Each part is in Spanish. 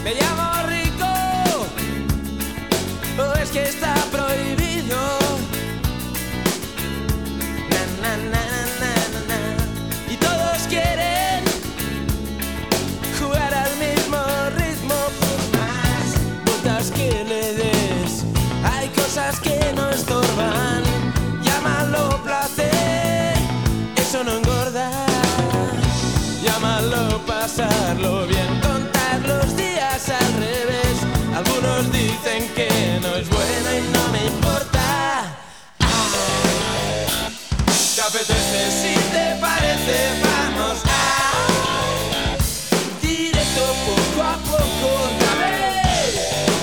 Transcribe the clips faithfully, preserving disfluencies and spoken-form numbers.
Me llamo rico, o es que está prohibido. Na, na, na, na, na, na. Y todos quieren jugar al mismo ritmo. Por más vueltas que le des, hay cosas que no estorban. Llámalo placer, eso no engorda. Llámalo pasarlo bien, contar los días al revés. Algunos dicen que no es bueno y no me importa. Ah, ¿te apetece? Si te parece, vamos a directo poco a poco, otra vez.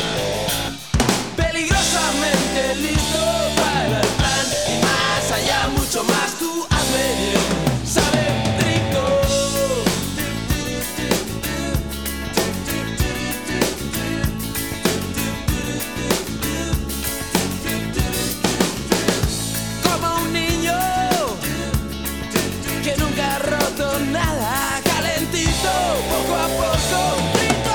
Peligrosamente listo para el plan y más allá, mucho más. Tú hazme bien, sabe rico. Como un niño que nunca ha roto nada, calentito, poco a poco, rico.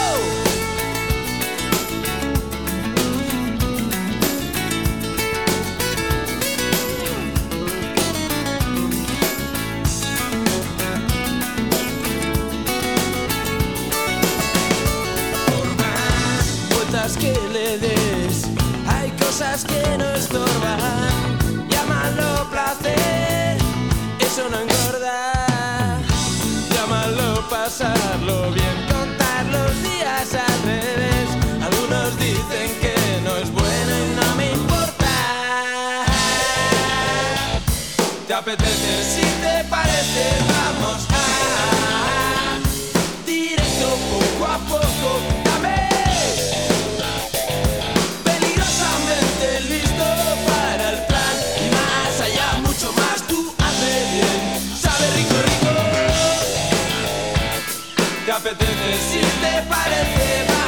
Por más vueltas que le des, hay cosas que no estorban. Llámalo placer, eso no engorda. Llámalo pasarlo bien, contar los días al revés. Algunos dicen que no es bueno y no me importa. ¿Te apetece? Si te parece, vamos a directo poco a poco, dame. Peligrosamente listo para el plan y más allá, mucho más. Tú hazme bien, sabe rico, rico. ¿Te apetece? Si te parece, vamos.